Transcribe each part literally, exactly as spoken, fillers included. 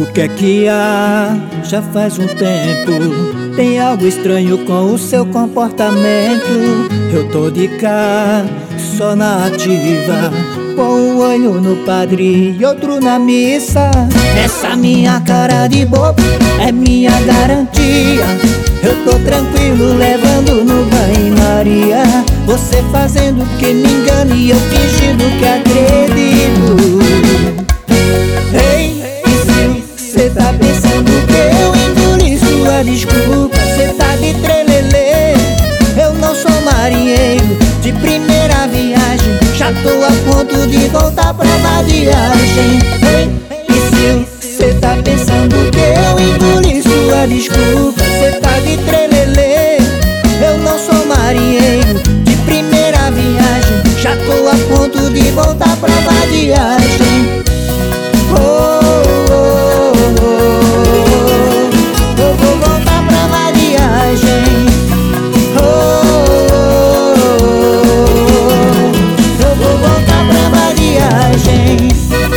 O que é que há? Já faz um tempo. Tem algo estranho com o seu comportamento. Eu tô de cá, só na ativa, com um olho no padre e outro na missa. Essa minha cara de bobo é minha garantia. Eu tô tranquilo levando no banho-maria. Você fazendo que me engane e eu fingindo que acredito. Ei, e se cê tá pensando que eu engoli sua desculpa, cê tá de trelelê. Eu não sou marinheiro de primeira viagem, já tô a ponto de voltar pra vadiagem. Ei, e se cê tá pensando que eu engoli sua desculpa, cê tá de trelelê. Eu não sou marinheiro de primeira viagem, já tô a ponto de voltar pra vadiagem. Oh, oh, oh, oh, eu vou voltar pra vadiagem. Oh, oh, oh, eu vou voltar pra vadiagem.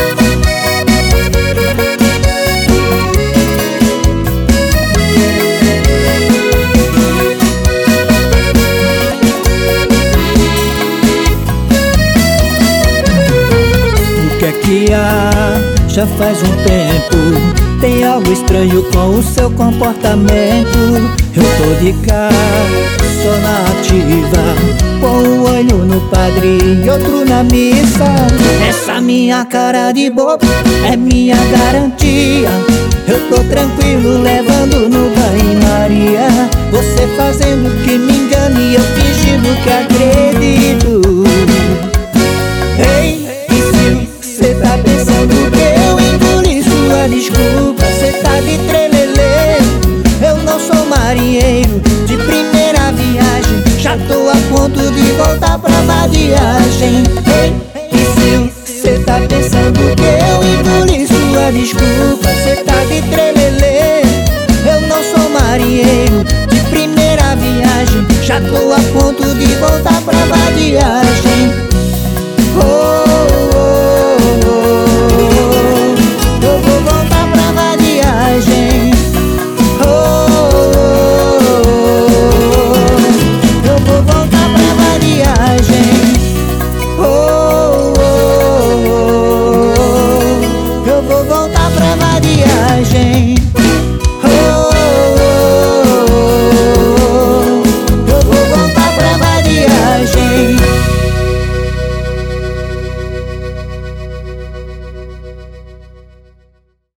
O que é que há? Já faz um tempo. Tem algo estranho com o seu comportamento. Eu tô de cá, só na ativa, com um olho no padre e outro na missa. Essa minha cara de bobo é minha garantia. Eu tô tranquilo levando no banho-maria. Você fazendo que me engane e eu fingindo que acredito. Ei, e se cê tá pensando que eu engoli sua desculpa, cê tá de trelelê. Eu não sou marinheiro de primeira viagem, já tô a ponto de voltar pra vadiagem. Ei, e se cê tá pensando que eu engoli sua desculpa, cê tá de trelelê. Eu não sou marinheiro de primeira viagem, já tô a ponto de voltar pra vadiagem.